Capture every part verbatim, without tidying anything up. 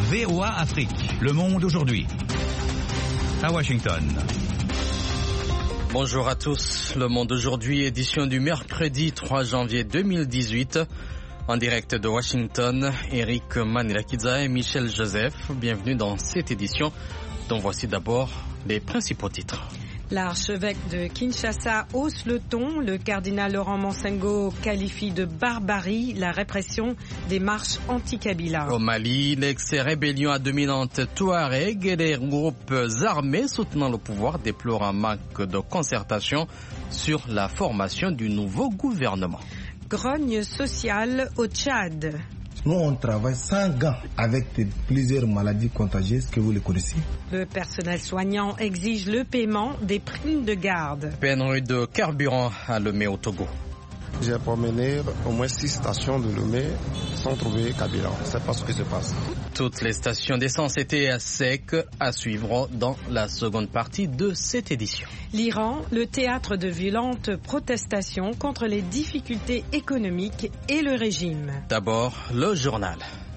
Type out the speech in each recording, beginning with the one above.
V O A Afrique. Le monde aujourd'hui. À Washington. Bonjour à tous. Le monde aujourd'hui, édition du mercredi trois janvier deux mille dix-huit. En direct de Washington, Eric Manilakidza et Michel Joseph. Bienvenue dans cette édition, dont voici d'abord les principaux titres. L'archevêque de Kinshasa hausse le ton. Le cardinal Laurent Monsengo qualifie de barbarie la répression des marches anti-Kabila. Au Mali, l'ex-rébellion à dominante Touareg et les groupes armés soutenant le pouvoir déplorent un manque de concertation sur la formation du nouveau gouvernement. Grogne sociale au Tchad. Nous, on travaille sans gants avec plusieurs maladies contagieuses que vous les connaissez. Le personnel soignant exige le paiement des primes de garde. Pénurie de carburant à Lomé au Togo. J'ai promené au moins six stations de Lomé sans trouver carburant. C'est pas ce qui se passe. Toutes les stations d'essence étaient à sec, à suivre dans la seconde partie de cette édition. L'Iran, le théâtre de violentes protestations contre les difficultés économiques et le régime. D'abord, le journal.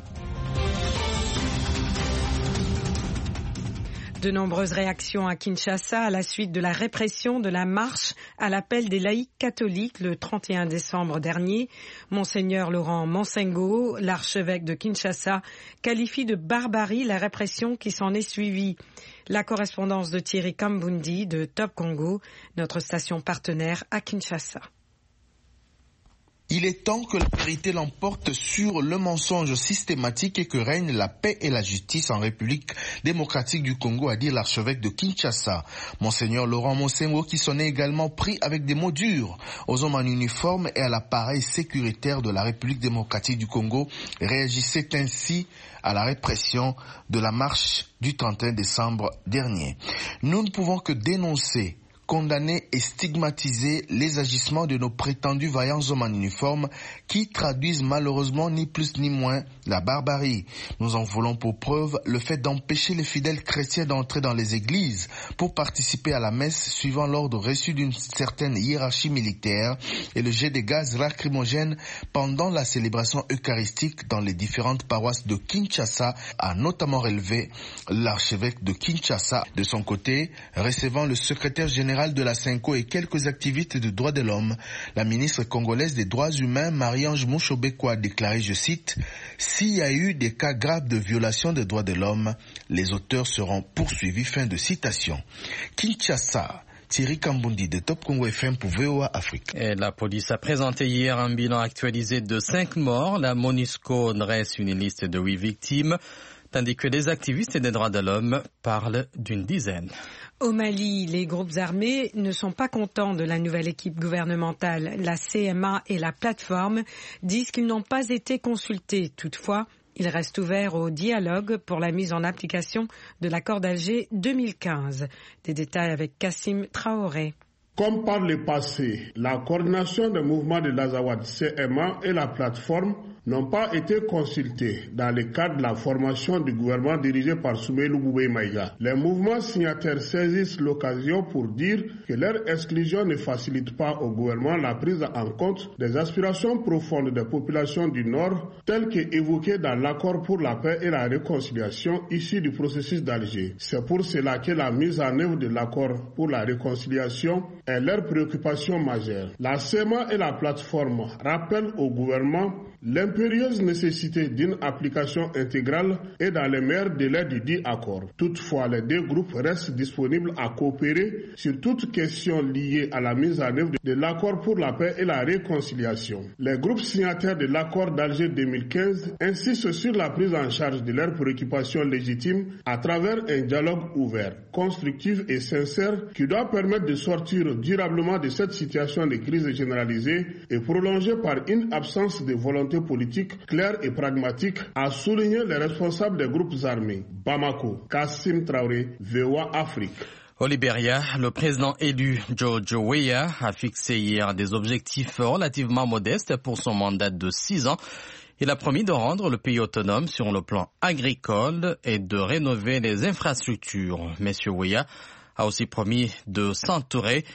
De nombreuses réactions à Kinshasa à la suite de la répression de la marche à l'appel des laïcs catholiques le trente et un décembre dernier. Monseigneur Laurent Monsengo, l'archevêque de Kinshasa, qualifie de barbarie la répression qui s'en est suivie. La correspondance de Thierry Kambundi de Top Congo, notre station partenaire à Kinshasa. Il est temps que la vérité l'emporte sur le mensonge systématique et que règne la paix et la justice en République démocratique du Congo, a dit l'archevêque de Kinshasa. Monseigneur Laurent Monsengo, qui s'en est également pris avec des mots durs aux hommes en uniforme et à l'appareil sécuritaire de la République démocratique du Congo, réagissait ainsi à la répression de la marche du trente et un décembre dernier. Nous ne pouvons que dénoncer, condamner et stigmatiser les agissements de nos prétendus vaillants hommes en uniforme qui traduisent malheureusement ni plus ni moins la barbarie. Nous en voulons pour preuve le fait d'empêcher les fidèles chrétiens d'entrer dans les églises pour participer à la messe suivant l'ordre reçu d'une certaine hiérarchie militaire et le jet de gaz lacrymogène pendant la célébration eucharistique dans les différentes paroisses de Kinshasa, a notamment relevé l'archevêque de Kinshasa. De son côté, recevant le secrétaire général de la Senko et quelques activistes de droits de l'homme, la ministre congolaise des droits humains, Marie-Ange Mouchobeko, a déclaré, je cite, « S'il y a eu des cas graves de violation des droits de l'homme, les auteurs seront poursuivis. » Fin de citation. Kinshasa, Thierry Kambundi de Top Congo F M pour V O A Afrique. Et la police a présenté hier un bilan actualisé de cinq morts. La MONUSCO dresse une liste de huit victimes, tandis que les activistes des droits de l'homme parlent d'une dizaine. Au Mali, les groupes armés ne sont pas contents de la nouvelle équipe gouvernementale. La C M A et la plateforme disent qu'ils n'ont pas été consultés. Toutefois, ils restent ouverts au dialogue pour la mise en application de l'accord d'Alger deux mille quinze. Des détails avec Kassim Traoré. Comme par le passé, la coordination des mouvements de l'Azawad C M A et la plateforme n'ont pas été consultés dans le cadre de la formation du gouvernement dirigé par Soumaïlou Boubé Maïga. Les mouvements signataires saisissent l'occasion pour dire que leur exclusion ne facilite pas au gouvernement la prise en compte des aspirations profondes des populations du Nord, telles qu'évoquées dans l'accord pour la paix et la réconciliation issu du processus d'Alger. C'est pour cela que la mise en œuvre de l'accord pour la réconciliation est leur préoccupation majeure. La C E M A et la plateforme rappellent au gouvernement l'impérieuse nécessité d'une application intégrale et dans les meilleurs délais du dit accord. Toutefois, les deux groupes restent disponibles à coopérer sur toute question liée à la mise en œuvre de l'accord pour la paix et la réconciliation. Les groupes signataires de l'accord d'Alger deux mille quinze insistent sur la prise en charge de leurs préoccupations légitimes à travers un dialogue ouvert, constructif et sincère qui doit permettre de sortir durablement de cette situation de crise généralisée et prolongée par une absence de volonté politique claire et pragmatique, a souligné les responsables des groupes armés. Bamako, Kassim Traoré, V O A Afrique. Au Libéria, le président élu George Weah a fixé hier des objectifs relativement modestes pour son mandat de six ans. Il a promis de rendre le pays autonome sur le plan agricole et de rénover les infrastructures. Monsieur Weah a aussi promis de s'entourer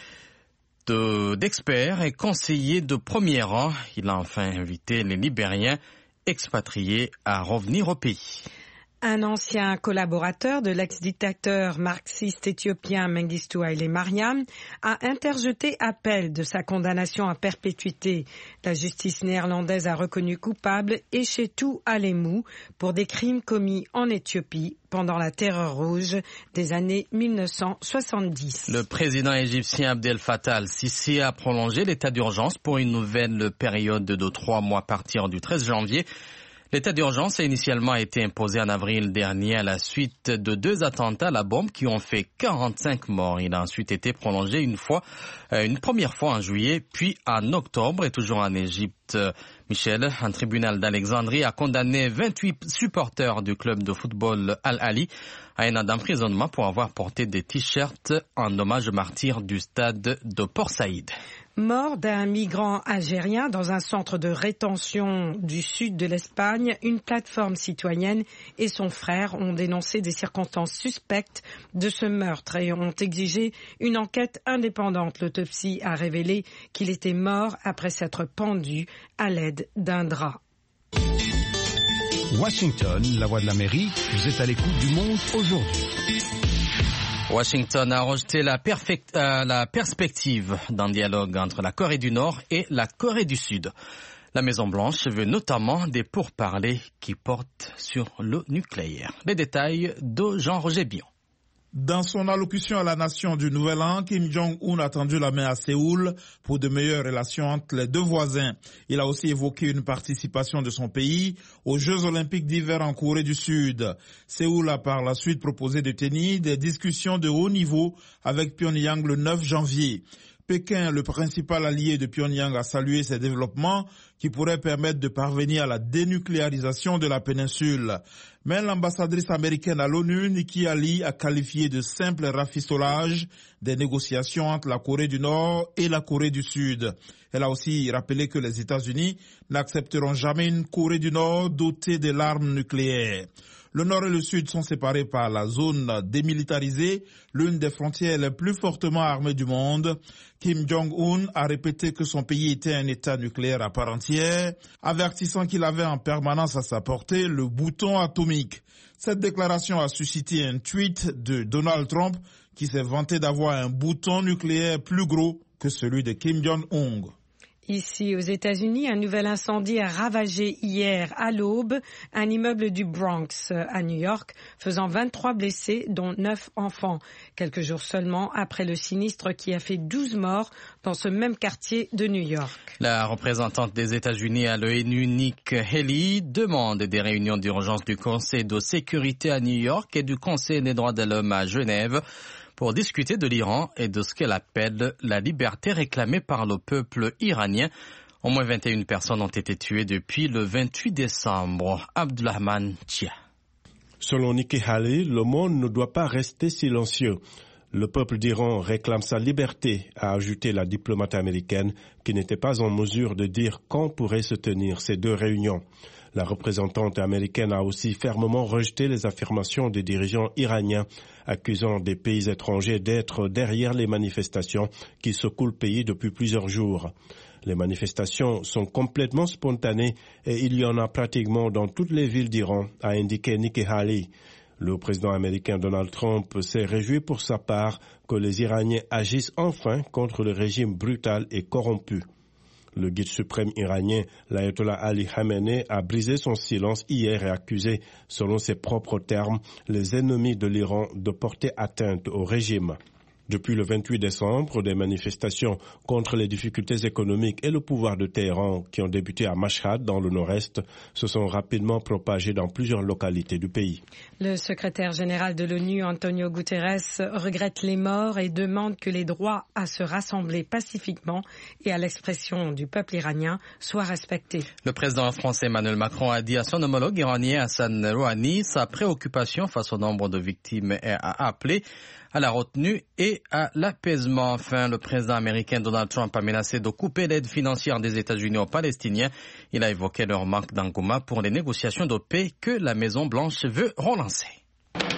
de, d'experts et conseillers de premier rang. Il a enfin invité les Libériens expatriés à revenir au pays. Un ancien collaborateur de l'ex-dictateur marxiste éthiopien Mengistu Haile Mariam a interjeté appel de sa condamnation à perpétuité. La justice néerlandaise a reconnu coupable Eshetu Alemou pour des crimes commis en Éthiopie pendant la terreur rouge des années mille neuf cent soixante-dix. Le président égyptien Abdel Fattah al-Sisi a prolongé l'état d'urgence pour une nouvelle période de trois mois à partir du treize janvier. L'état d'urgence a initialement été imposé en avril dernier à la suite de deux attentats à la bombe qui ont fait quarante-cinq morts. Il a ensuite été prolongé une fois, une première fois en juillet, puis en octobre. Et toujours en Égypte, Michel, un tribunal d'Alexandrie a condamné vingt-huit supporters du club de football Al-Ali à un an d'emprisonnement pour avoir porté des t-shirts en hommage aux martyrs du stade de Port Saïd. Mort d'un migrant algérien dans un centre de rétention du sud de l'Espagne, une plateforme citoyenne et son frère ont dénoncé des circonstances suspectes de ce meurtre et ont exigé une enquête indépendante. L'autopsie a révélé qu'il était mort après s'être pendu à l'aide d'un drap. Washington, la voix de l'Amérique, vous êtes à l'écoute du monde aujourd'hui. Washington a rejeté la, perfect, euh, la perspective d'un dialogue entre la Corée du Nord et la Corée du Sud. La Maison-Blanche veut notamment des pourparlers qui portent sur le nucléaire. Les détails de Jean-Roger Bion. Dans son allocution à la nation du Nouvel An, Kim Jong-un a tendu la main à Séoul pour de meilleures relations entre les deux voisins. Il a aussi évoqué une participation de son pays aux Jeux olympiques d'hiver en Corée du Sud. Séoul a par la suite proposé de tenir des discussions de haut niveau avec Pyongyang le neuf janvier. Pékin, le principal allié de Pyongyang, a salué ces développements qui pourraient permettre de parvenir à la dénucléarisation de la péninsule. Mais l'ambassadrice américaine à l'ONU, Nikki Haley, a qualifié de simple rafistolage des négociations entre la Corée du Nord et la Corée du Sud. Elle a aussi rappelé que les États-Unis n'accepteront jamais une Corée du Nord dotée de l'arme nucléaire. Le Nord et le Sud sont séparés par la zone démilitarisée, l'une des frontières les plus fortement armées du monde. Kim Jong-un a répété que son pays était un État nucléaire à part entière, avertissant qu'il avait en permanence à sa portée le bouton atomique. Cette déclaration a suscité un tweet de Donald Trump qui s'est vanté d'avoir un bouton nucléaire plus gros que celui de Kim Jong-un. Ici, aux États-Unis, un nouvel incendie a ravagé hier à l'aube un immeuble du Bronx à New York, faisant vingt-trois blessés, dont neuf enfants. Quelques jours seulement après le sinistre qui a fait douze morts dans ce même quartier de New York. La représentante des États-Unis à l'ONU, Nikki Haley, demande des réunions d'urgence du Conseil de sécurité à New York et du Conseil des droits de l'homme à Genève pour discuter de l'Iran et de ce qu'elle appelle la liberté réclamée par le peuple iranien. Au moins vingt et une personnes ont été tuées depuis le vingt-huit décembre. Abdulrahman Chia. Selon Nikki Haley, le monde ne doit pas rester silencieux. Le peuple d'Iran réclame sa liberté, a ajouté la diplomate américaine qui n'était pas en mesure de dire quand pourraient se tenir ces deux réunions. La représentante américaine a aussi fermement rejeté les affirmations des dirigeants iraniens accusant des pays étrangers d'être derrière les manifestations qui secouent le pays depuis plusieurs jours. Les manifestations sont complètement spontanées et il y en a pratiquement dans toutes les villes d'Iran, a indiqué Nikki Haley. Le président américain Donald Trump s'est réjoui pour sa part que les Iraniens agissent enfin contre le régime brutal et corrompu. Le guide suprême iranien, l'ayatollah Ali Khamenei, a brisé son silence hier et accusé, selon ses propres termes, les ennemis de l'Iran de porter atteinte au régime. Depuis le vingt-huit décembre, des manifestations contre les difficultés économiques et le pouvoir de Téhéran qui ont débuté à Mashhad dans le nord-est se sont rapidement propagées dans plusieurs localités du pays. Le secrétaire général de l'ONU, Antonio Guterres, regrette les morts et demande que les droits à se rassembler pacifiquement et à l'expression du peuple iranien soient respectés. Le président français Emmanuel Macron a dit à son homologue iranien Hassan Rouhani sa préoccupation face au nombre de victimes et a appelé à la retenue et à l'apaisement. Enfin, le président américain Donald Trump a menacé de couper l'aide financière des États-Unis aux Palestiniens. Il a évoqué leur manque d'engouement pour les négociations de paix que la Maison-Blanche veut relancer.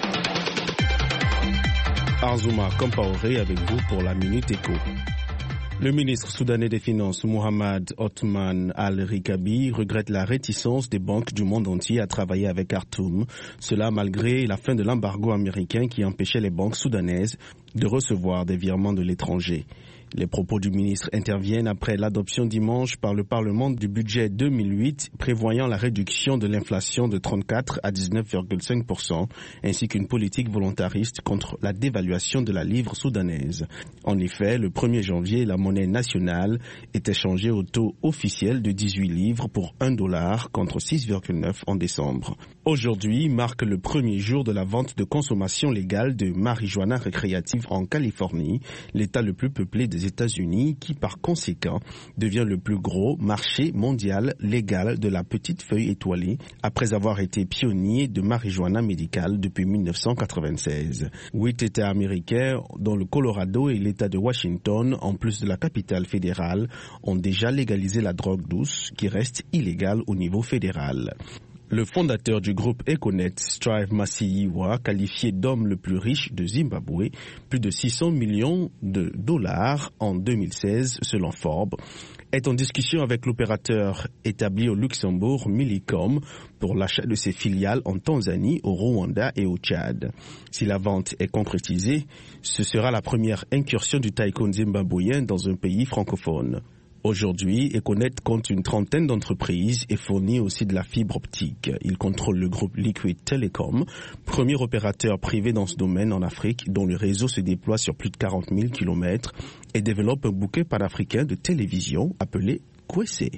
Arzouma Compaoré avec vous pour la Minute Éco. Le ministre soudanais des Finances, Mohamed Othman Al-Rikabi, regrette la réticence des banques du monde entier à travailler avec Khartoum. Cela malgré la fin de l'embargo américain qui empêchait les banques soudanaises de recevoir des virements de l'étranger. Les propos du ministre interviennent après l'adoption dimanche par le Parlement du budget deux mille huit prévoyant la réduction de l'inflation de trente-quatre à dix-neuf virgule cinq pour cent ainsi qu'une politique volontariste contre la dévaluation de la livre soudanaise. En effet, le premier janvier, la monnaie nationale était changée au taux officiel de dix-huit livres pour un dollar contre six virgule neuf en décembre. Aujourd'hui marque le premier jour de la vente de consommation légale de marijuana récréative en Californie, l'état le plus peuplé des États-Unis, qui par conséquent devient le plus gros marché mondial légal de la petite feuille étoilée après avoir été pionnier de marijuana médicale depuis mille neuf cent quatre-vingt-seize. Huit États américains, dont le Colorado et l'État de Washington, en plus de la capitale fédérale, ont déjà légalisé la drogue douce qui reste illégale au niveau fédéral. Le fondateur du groupe Econet, Strive Masiyiwa, qualifié d'homme le plus riche de Zimbabwe, plus de six cents millions de dollars en deux mille seize selon Forbes, est en discussion avec l'opérateur établi au Luxembourg, Millicom, pour l'achat de ses filiales en Tanzanie, au Rwanda et au Tchad. Si la vente est concrétisée, ce sera la première incursion du tycoon zimbabwéen dans un pays francophone. Aujourd'hui, Econet compte une trentaine d'entreprises et fournit aussi de la fibre optique. Il contrôle le groupe Liquid Telecom, premier opérateur privé dans ce domaine en Afrique, dont le réseau se déploie sur plus de quarante mille kilomètres et développe un bouquet panafricain de télévision appelé Kwese.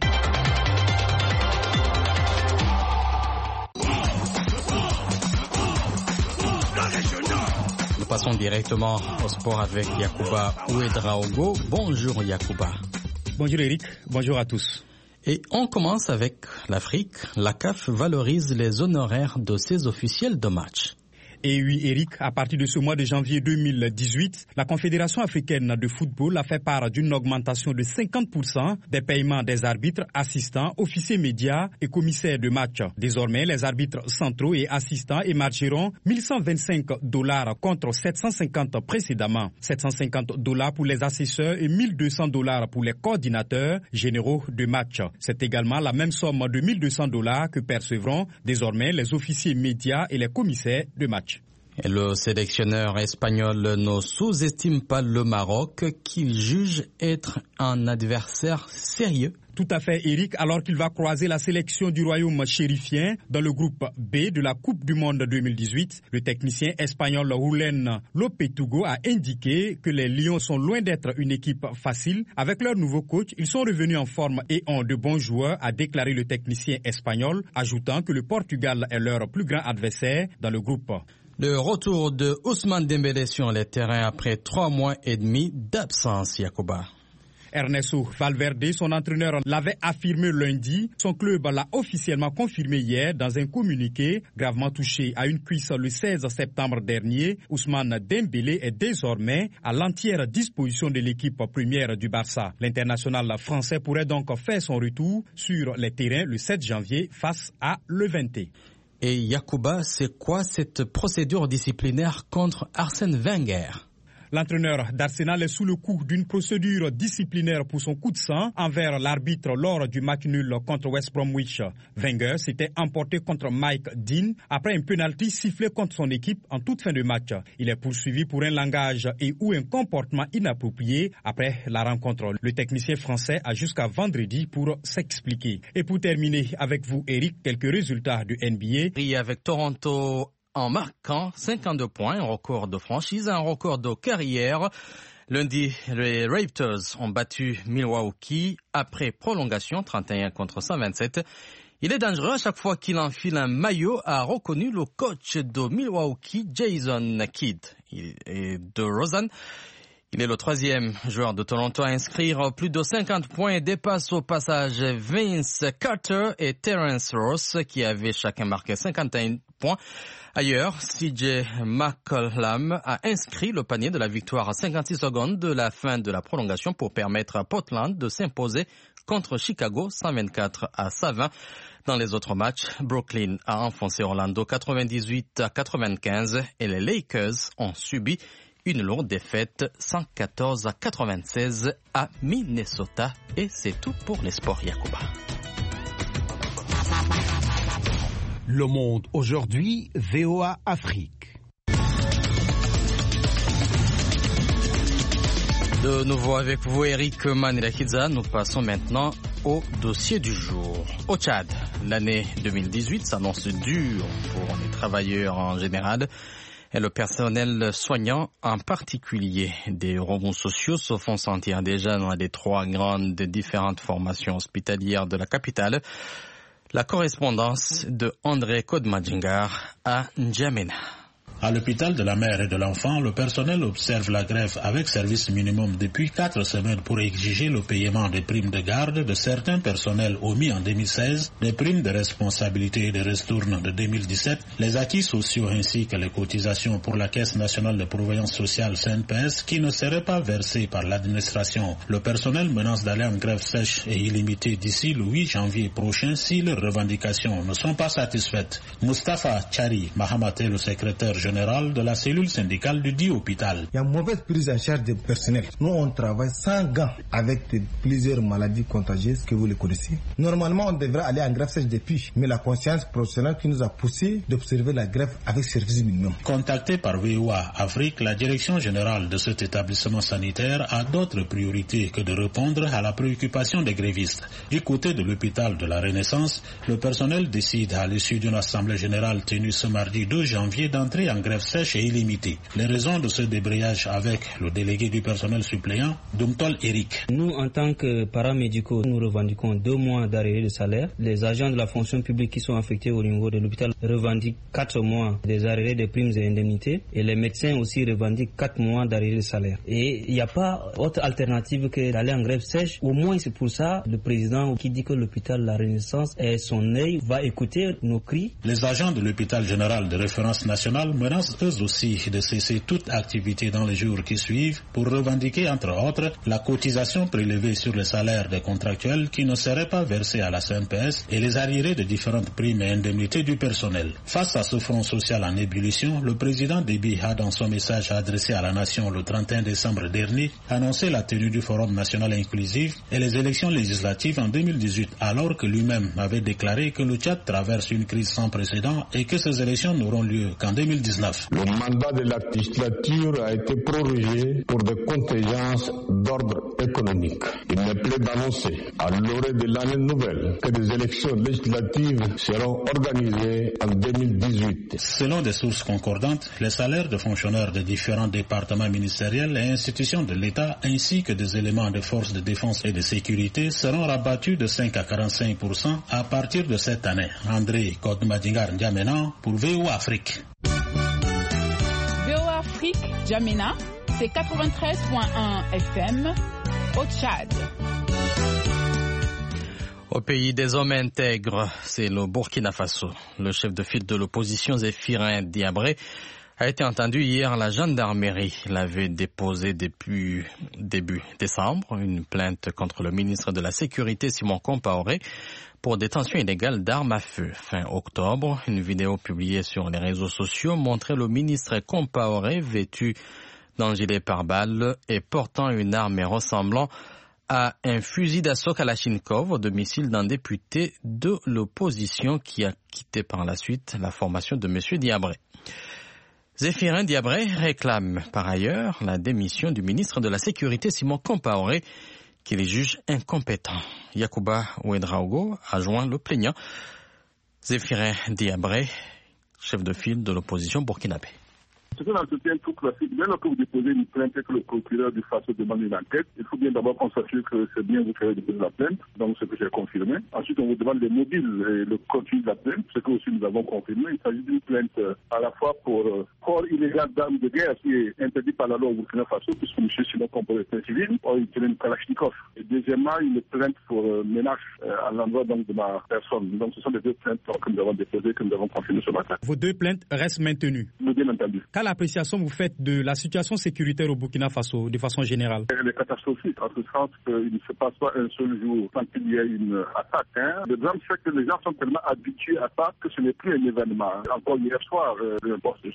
Nous passons directement au sport avec Yacouba Ouedraogo. Bonjour Yacouba. Bonjour Eric, bonjour à tous. Et on commence avec l'Afrique. La C A F valorise les honoraires de ses officiels de match. Et oui, Eric, à partir de ce mois de janvier deux mille dix-huit, la Confédération africaine de football a fait part d'une augmentation de cinquante pour cent des paiements des arbitres, assistants, officiers médias et commissaires de match. Désormais, les arbitres centraux et assistants émargeront mille cent vingt-cinq dollars contre sept cent cinquante précédemment. sept cent cinquante dollars pour les assesseurs et mille deux cents dollars pour les coordinateurs généraux de match. C'est également la même somme de mille deux cents dollars que percevront désormais les officiers médias et les commissaires de match. Et le sélectionneur espagnol ne sous-estime pas le Maroc, qu'il juge être un adversaire sérieux. Tout à fait, Eric, alors qu'il va croiser la sélection du royaume chérifien dans le groupe B de la Coupe du Monde deux mille dix-huit. Le technicien espagnol Julen Lopetegui a indiqué que les Lions sont loin d'être une équipe facile. Avec leur nouveau coach, ils sont revenus en forme et ont de bons joueurs, a déclaré le technicien espagnol, ajoutant que le Portugal est leur plus grand adversaire dans le groupe. Le retour de Ousmane Dembélé sur les terrains après trois mois et demi d'absence, Yacouba. Ernesto Valverde, son entraîneur, l'avait affirmé lundi. Son club l'a officiellement confirmé hier dans un communiqué. Gravement touché à une cuisse le seize septembre dernier, Ousmane Dembélé est désormais à l'entière disposition de l'équipe première du Barça. L'international français pourrait donc faire son retour sur les terrains le sept janvier face à Levante. Et Yacouba, c'est quoi cette procédure disciplinaire contre Arsène Wenger? L'entraîneur d'Arsenal est sous le coup d'une procédure disciplinaire pour son coup de sang envers l'arbitre lors du match nul contre West Bromwich. Wenger s'était emporté contre Mike Dean après un penalty sifflé contre son équipe en toute fin de match. Il est poursuivi pour un langage et ou un comportement inapproprié après la rencontre. Le technicien français a jusqu'à vendredi pour s'expliquer. Et pour terminer avec vous, Eric, quelques résultats du N B A. Et avec Toronto en marquant cinquante-deux points, un record de franchise, un record de carrière. Lundi, les Raptors ont battu Milwaukee après prolongation, trente et un contre cent vingt-sept. Il est dangereux à chaque fois qu'il enfile un maillot, a reconnu le coach de Milwaukee, Jason Kidd. Et de Rosen, il est le troisième joueur de Toronto à inscrire plus de cinquante points et dépasse au passage Vince Carter et Terrence Ross qui avaient chacun marqué cinquante et un points. Ailleurs, C J McCollum a inscrit le panier de la victoire à cinquante-six secondes de la fin de la prolongation pour permettre à Portland de s'imposer contre Chicago cent vingt-quatre à cent vingt. Dans les autres matchs, Brooklyn a enfoncé Orlando quatre-vingt-dix-huit à quatre-vingt-quinze et les Lakers ont subi une lourde défaite cent quatorze à quatre-vingt-seize à Minnesota. Et c'est tout pour les sports, Yacouba. Le Monde aujourd'hui, V O A Afrique. De nouveau avec vous, Eric Manilakidza. Nous passons maintenant au dossier du jour. Au Tchad, l'année deux mille dix-huit s'annonce dure pour les travailleurs en général et le personnel soignant en particulier. Des rebonds sociaux se font sentir déjà dans les trois grandes différentes formations hospitalières de la capitale. La correspondance de André Kodmadjingar à N'Djamena. À l'hôpital de la mère et de l'enfant, le personnel observe la grève avec service minimum depuis quatre semaines pour exiger le paiement des primes de garde de certains personnels omis en deux mille seize, des primes de responsabilité et de ristournes de deux mille dix-sept, les acquis sociaux ainsi que les cotisations pour la Caisse nationale de prévoyance sociale C N P S qui ne seraient pas versées par l'administration. Le personnel menace d'aller en grève sèche et illimitée d'ici le huit janvier prochain si leurs revendications ne sont pas satisfaites. Mustafa Chari Mahamat est le secrétaire général de la cellule syndicale du dit hôpital. Il y a une mauvaise prise en charge des personnels. Nous, on travaille sans gants avec de, plusieurs maladies contagieuses que vous les connaissez. Normalement, on devrait aller en grève sèche depuis, mais la conscience professionnelle qui nous a poussé d'observer la grève avec service minimum. Contacté par V O A Afrique, la direction générale de cet établissement sanitaire a d'autres priorités que de répondre à la préoccupation des grévistes. Du côté de l'hôpital de la Renaissance, le personnel décide à l'issue d'une assemblée générale tenue ce mardi deux janvier d'entrer en grève sèche et illimitée. Les raisons de ce débrayage avec le délégué du personnel suppléant, Dumtol Eric. Nous, en tant que paramédicaux, nous revendiquons deux mois d'arrêt de salaire. Les agents de la fonction publique qui sont affectés au niveau de l'hôpital revendiquent quatre mois des arrêts de primes et indemnités. Et les médecins aussi revendiquent quatre mois d'arrêt de salaire. Et il n'y a pas autre alternative que d'aller en grève sèche. Au moins, c'est pour ça le président qui dit que l'hôpital La Renaissance est son œil va écouter nos cris. Les agents de l'hôpital général de référence nationale menacent eux aussi de cesser toute activité dans les jours qui suivent pour revendiquer entre autres la cotisation prélevée sur le salaire des contractuels qui ne seraient pas versés à la C N P S et les arriérés de différentes primes et indemnités du personnel. Face à ce front social en ébullition, le président Déby a dans son message adressé à la nation le trente et un décembre dernier annoncé la tenue du Forum national inclusif et les élections législatives en deux mille dix-huit alors que lui-même avait déclaré que le Tchad traverse une crise sans précédent et que ces élections n'auront lieu qu'en deux mille dix-neuf. Le mandat de la législature a été prorogé pour des contingences d'ordre économique. Il me plaît d'annoncer à l'orée de l'année nouvelle que des élections législatives seront organisées en deux mille dix-huit. Selon des sources concordantes, les salaires de fonctionnaires de différents départements ministériels et institutions de l'État ainsi que des éléments des forces de défense et de sécurité seront rabattus de cinq à quarante-cinq pour cent à partir de cette année. André Kodmadjingar N'Djamena pour V O A Afrique. V O A Afrique, N'Djamena, c'est quatre-vingt-treize virgule un F M au Tchad. Au pays des hommes intègres, c'est le Burkina Faso. Le chef de file de l'opposition, Zéphirin Diabré, a été entendu hier. La gendarmerie l'avait déposé depuis début décembre, une plainte contre le ministre de la Sécurité, Simon Compaoré, pour détention illégale d'armes à feu. Fin octobre, une vidéo publiée sur les réseaux sociaux montrait le ministre Compaoré vêtu d'un gilet pare-balles et portant une arme ressemblant à un fusil d'assaut Kalachnikov au domicile d'un député de l'opposition qui a quitté par la suite la formation de M. Diabré. Zéphirin Diabré réclame par ailleurs la démission du ministre de la Sécurité Simon Compaoré, qui les juge incompétents. Yacouba Ouedraogo a joint le plaignant Zéphirin Diabré, chef de file de l'opposition burkinabé. C'est un entretien tout classique. Dès lors que vous déposez une plainte et que le procureur du Faso demande une enquête, il faut bien d'abord qu'on s'assure que c'est bien vous qui avez déposé la plainte, donc ce que j'ai confirmé. Ensuite, on vous demande les mobiles et le contenu de la plainte, ce que aussi nous avons confirmé. Il s'agit d'une plainte à la fois pour euh, port illégal d'armes de guerre qui est interdit par la loi au Burkina Faso, puisque M. Simon Compaoré est un civil, or il tenait une Kalachnikov. Et deuxièmement, une plainte pour euh, menace euh, à l'endroit donc, de ma personne. Donc ce sont les deux plaintes que nous avons déposées, que nous avons confirmées ce matin. Vos deux plaintes restent maintenues? Bien entendu. Quelle appréciation vous faites de la situation sécuritaire au Burkina Faso de façon générale? Elle est catastrophique, en ce sens qu'il ne se passe pas un seul jour sans qu'il y ait une attaque. Hein. Le drame, c'est que les gens sont tellement habitués à ça que ce n'est plus un événement. Encore hier soir, euh, le poste de gendarmerie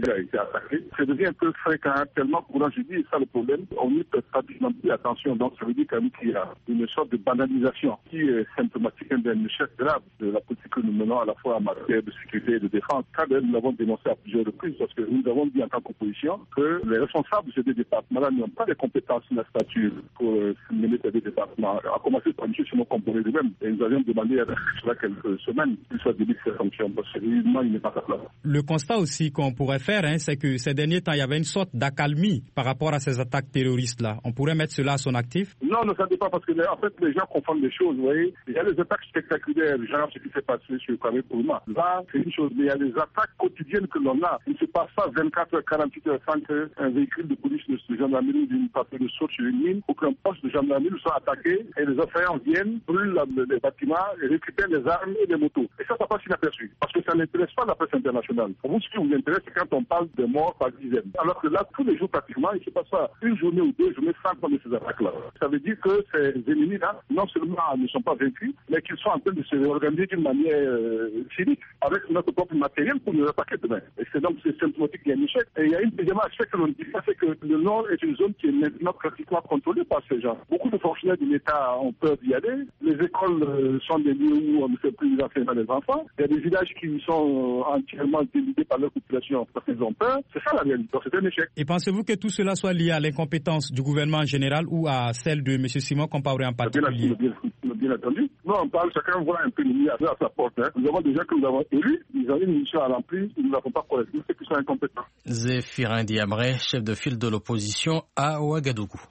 qui a été attaqué. Ça devient un peu fréquent, tellement courant, je dis, ça le problème. On n'y prête pratiquement plus attention. Donc ça veut dire quand même qu'il y a une sorte de banalisation qui est symptomatique d'un échec grave de la politique que nous menons à la fois en matière de sécurité et de défense. Quand même, nous l'avons dénoncé à plusieurs reprises parce que nous avons dit en tant qu'opposition que les responsables de ces deux départements-là n'ont pas les compétences ni la stature pour euh, mener ces deux départements. À commencer par M. Simon Comboré lui-même. Et nous avions demandé à cela quelques semaines qu'il soit démis de ses fonctions parce que évidemment, il n'est pas à sa place. Le constat aussi qu'on pourrait faire, hein, c'est que ces derniers temps, il y avait une sorte d'accalmie par rapport à ces attaques terroristes-là. On pourrait mettre cela à son actif? Non, non, ça ne dépend parce que en fait, les gens confondent les choses. Vous voyez, il y a les attaques spectaculaires, genre ce qui s'est passé sur Kwame Nkrumah. Là, c'est une chose, mais il y a les attaques quotidiennes que l'on a. Il ne se passe pas vingt-quatre heures, quarante-huit heures sans qu'un véhicule de police de gendarmerie d'une partie de saute sur une mine ou qu'un poste de gendarmerie soit attaqué et les assaillants viennent, brûlent les bâtiments et récupèrent les armes et les motos. Et ça, ça passe inaperçu parce que ça n'intéresse pas la presse internationale. Pour vous, ce qui vous intéresse, c'est quand on parle de morts par dizaines. Alors que là, tous les jours pratiquement, il se passe pas une journée ou deux journées sans prendre ces attaques-là. Ça veut dire que ces ennemis-là, non seulement ne sont pas vaincus, mais qu'ils sont en train de se réorganiser d'une manière euh, cynique avec notre propre matériel pour nous attaquer demain. Et c'est donc c'est symptomatique qu'il y a un échec. Et il y a une deuxième aspect que l'on dit pas, c'est que le Nord est une zone qui est maintenant pratiquement contrôlée par ces gens. Beaucoup de fonctionnaires de l'État ont peur d'y aller. Les écoles euh, sont des lieux où on ne fait plus les enseignements des enfants. Il y a des villages qui sont euh, entièrement déliés par leur population parce qu'ils ont peur. C'est ça la réalité. Donc c'est un échec. Et pensez-vous que tout cela soit lié à l'incompétence du gouvernement en général ou à celle de M. Simon Compaoré en particulier? Bien, bien, bien entendu. Nous, on parle, chacun voit un peu l'ennemi à sa porte. Hein. Nous avons des gens que nous avons élus, ils ont une mission à remplir, ils ne l'avons pas correctement, c'est qu'ils sont incompétents. Zéphirin Diabré, chef de file de l'opposition à Ouagadougou.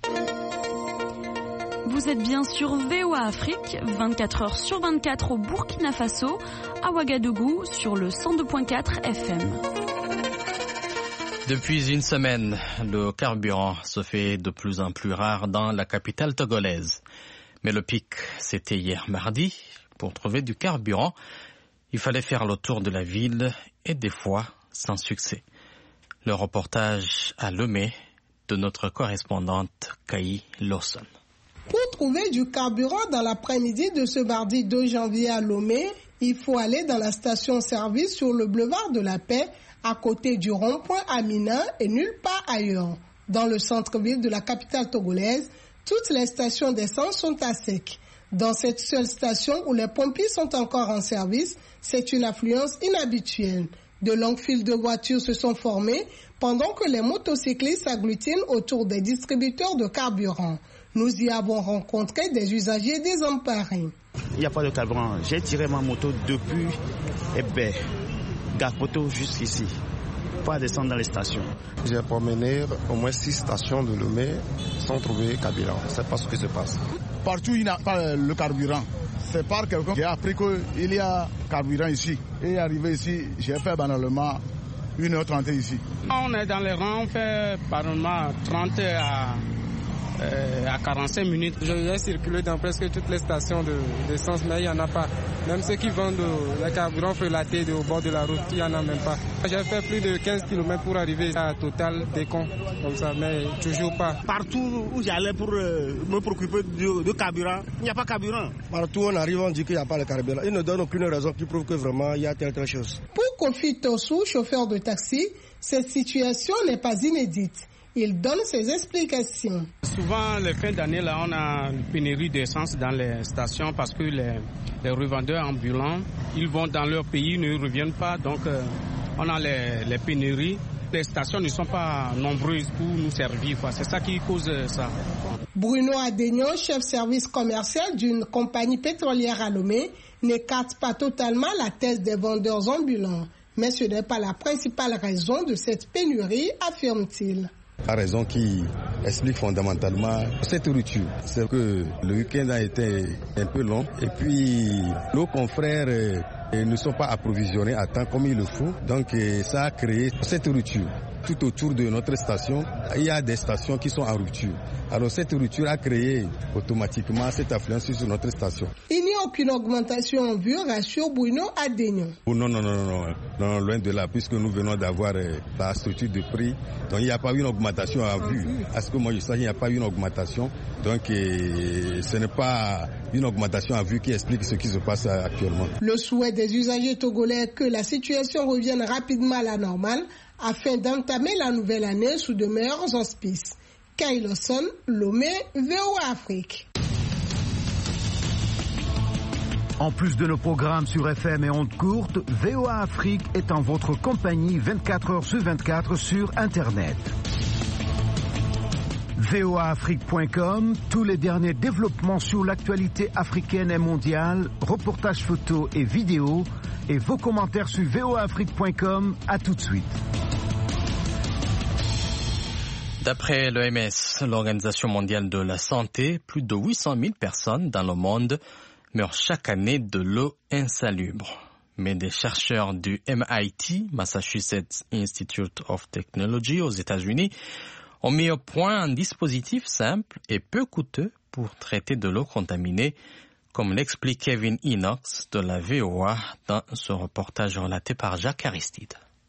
Vous êtes bien sur V O A Afrique, vingt-quatre heures sur vingt-quatre au Burkina Faso, à Ouagadougou sur le cent deux virgule quatre F M. Depuis une semaine, le carburant se fait de plus en plus rare dans la capitale togolaise. Mais le pic, c'était hier mardi. Pour trouver du carburant, il fallait faire le tour de la ville et des fois sans succès. Le reportage à Lomé de notre correspondante Kaï Lawson. Pour trouver du carburant dans l'après-midi de ce mardi deux janvier à Lomé, il faut aller dans la station-service sur le boulevard de la Paix, à côté du rond-point Amina et nulle part ailleurs. Dans le centre-ville de la capitale togolaise, toutes les stations d'essence sont à sec. Dans cette seule station où les pompiers sont encore en service, c'est une affluence inhabituelle. De longues files de voitures se sont formées pendant que les motocyclistes s'agglutinent autour des distributeurs de carburant. Nous y avons rencontré des usagers désemparés. Il n'y a pas de carburant. J'ai tiré ma moto depuis Ebé, Gapoto jusqu'ici. Pas descendre dans les stations. J'ai promené au moins six stations de Lomé sans trouver carburant. Je ne sais pas ce qui se passe. Partout, il n'y a pas le carburant. C'est par quelqu'un qui a appris qu'il y a carburant ici. Et arrivé ici, j'ai fait banalement une heure trente ici. On est dans les rangs, on fait banalement trente à... Euh, à quarante-cinq minutes. Je vais circuler dans presque toutes les stations de, d'essence, mais il n'y en a pas. Même ceux qui vendent le carburant frelaté au bord de la route, il n'y en a même pas. J'ai fait plus de quinze kilomètres pour arriver à Total Décon, comme ça, mais toujours pas. Partout où j'allais pour euh, me préoccuper de, de carburant, il n'y a pas de carburant. Partout où on arrive, on dit qu'il n'y a pas de carburant. Ils ne donnent aucune raison qui prouve que vraiment il y a telle telle chose. Pour Kofi Tossou, chauffeur de taxi, cette situation n'est pas inédite. Il donne ses explications. Souvent, les fins d'année, là, on a une pénurie d'essence dans les stations parce que les, les revendeurs ambulants, ils vont dans leur pays, ne reviennent pas. Donc, euh, on a les, les pénuries. Les stations ne sont pas nombreuses pour nous servir. Quoi. C'est ça qui cause ça. Bruno Adegnon, chef service commercial d'une compagnie pétrolière à Lomé, n'écarte pas totalement la thèse des vendeurs ambulants. Mais ce n'est pas la principale raison de cette pénurie, affirme-t-il. La raison qui explique fondamentalement cette rupture, c'est que le week-end a été un peu long et puis nos confrères ne sont pas approvisionnés à temps comme il le faut. Donc ça a créé cette rupture. Tout autour de notre station, il y a des stations qui sont en rupture. Alors cette rupture a créé automatiquement cette affluence sur notre station. Il n'y a aucune augmentation en vue, rassure Bruno Adegnon. Oh non, non, non, non, non, loin de là, puisque nous venons d'avoir euh, la structure de prix. Donc il n'y a pas eu une augmentation en vue. À ce que moi je sache, il n'y a pas eu une augmentation. Donc euh, ce n'est pas une augmentation en vue qui explique ce qui se passe actuellement. Le souhait des usagers togolais est que la situation revienne rapidement à la normale afin d'entamer la nouvelle année sous de meilleurs auspices. Kailoson, Lomé, V O A Afrique. En plus de nos programmes sur F M et ondes courtes, V O A Afrique est en votre compagnie vingt-quatre heures sur vingt-quatre sur Internet. V O A Afrique point com, tous les derniers développements sur l'actualité africaine et mondiale, reportages photos et vidéos, et vos commentaires sur V O A Afrique point com. À tout de suite. D'après l'O M S, l'Organisation mondiale de la santé, plus de huit cent mille personnes dans le monde meurent chaque année de l'eau insalubre. Mais des chercheurs du M I T, Massachusetts Institute of Technology aux États-Unis, ont mis au point un dispositif simple et peu coûteux pour traiter de l'eau contaminée, comme l'explique Kevin Enox de la V O A dans ce reportage relaté par Jacques Aristide.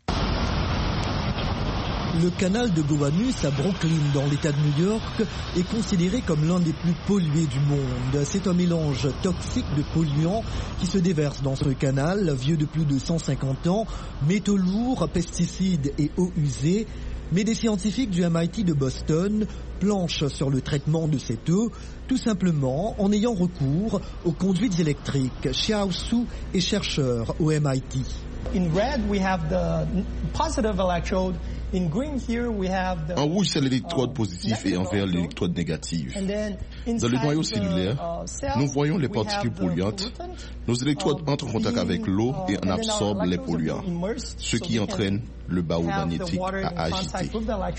Le canal de Gowanus à Brooklyn, dans l'État de New York, est considéré comme l'un des plus pollués du monde. C'est un mélange toxique de polluants qui se déverse dans ce canal, vieux de plus de cent cinquante ans, métaux lourds, pesticides et eaux usées. Mais des scientifiques du M I T de Boston planchent sur le traitement de cette eau, tout simplement en ayant recours aux conduites électriques. Xiao Su est chercheur au M I T. In red, we have the positive electrode. En rouge, c'est l'électrode positive et en vert, l'électrode négative. Dans le noyau cellulaire, nous voyons les particules polluantes. Nos électrodes entrent en contact avec l'eau et en absorbent les polluants, ce qui entraîne le barreau magnétique à agiter.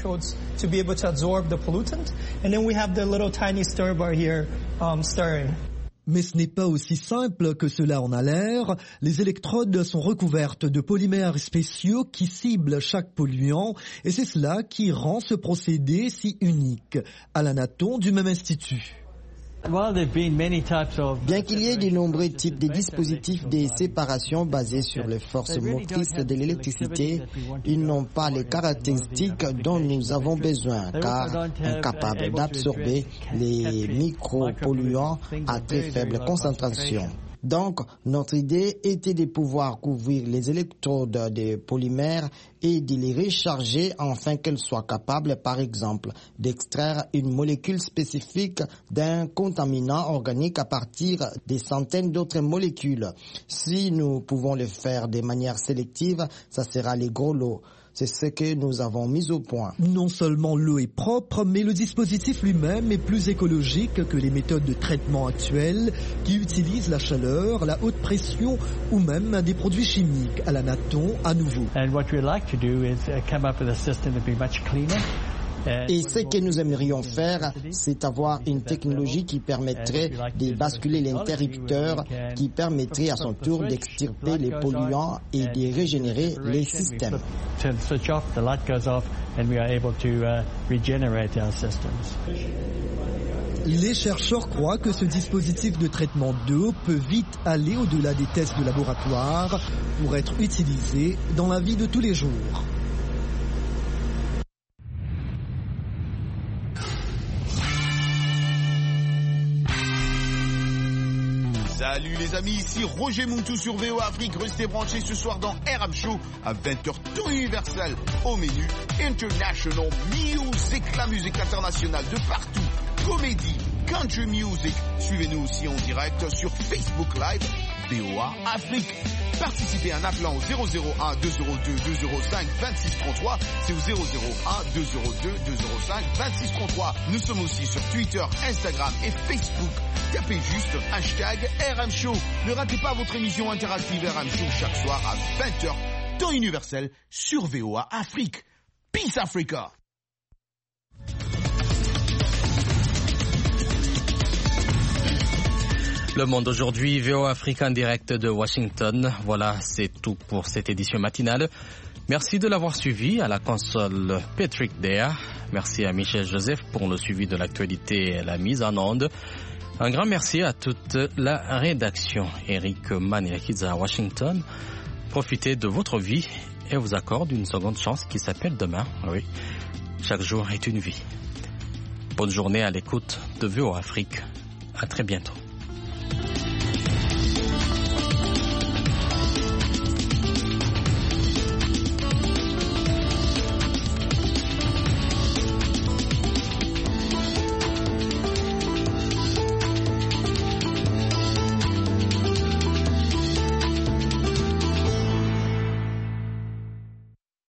Mais ce n'est pas aussi simple que cela en a l'air. Les électrodes sont recouvertes de polymères spéciaux qui ciblent chaque polluant et c'est cela qui rend ce procédé si unique. Alain Natton du même institut. Bien qu'il y ait de nombreux types de dispositifs de séparation basés sur les forces motrices de l'électricité, ils n'ont pas les caractéristiques dont nous avons besoin car incapables d'absorber les micropolluants à très faible concentration. Donc, notre idée était de pouvoir couvrir les électrodes de polymères et de les recharger afin qu'elles soient capables, par exemple, d'extraire une molécule spécifique d'un contaminant organique à partir des centaines d'autres molécules. Si nous pouvons le faire de manière sélective, ça sera les gros lots. C'est ce que nous avons mis au point. Non seulement l'eau est propre, mais le dispositif lui-même est plus écologique que les méthodes de traitement actuelles qui utilisent la chaleur, la haute pression ou même des produits chimiques. À la Natton, à nouveau. Et ce que nous aimerions faire, c'est avoir une technologie qui permettrait de basculer l'interrupteur, qui permettrait à son tour d'extirper les polluants et de régénérer les systèmes. Les chercheurs croient que ce dispositif de traitement d'eau peut vite aller au-delà des tests de laboratoire pour être utilisé dans la vie de tous les jours. Salut les amis, ici Roger Muntou sur V O A Afrique. Restez branchés ce soir dans R M Show à vingt heures temps universel. Au menu International Music, la musique internationale de partout. Comédie, country music. Suivez-nous aussi en direct sur Facebook Live V O A Afrique. Participez en appelant au zéro zéro un deux zéro deux deux zéro cinq vingt-six trente-trois. C'est au zéro zéro un deux zéro deux deux zéro cinq vingt-six trente-trois. Nous sommes aussi sur Twitter, Instagram et Facebook. Tapez juste hashtag R M Show. Ne ratez pas votre émission interactive R M Show chaque soir à vingt heures, temps universel sur V O A Afrique. Peace Africa! Le Monde aujourd'hui, V O A Afrique en direct de Washington. Voilà, c'est tout pour cette édition matinale. Merci de l'avoir suivi. À la console, Patrick Dea. Merci à Michel Joseph pour le suivi de l'actualité et la mise en onde. Un grand merci à toute la rédaction. Eric Maniakidza à Washington. Profitez de votre vie et vous accorde une seconde chance qui s'appelle demain. Oui, chaque jour est une vie. Bonne journée à l'écoute de V O Afrique. À très bientôt.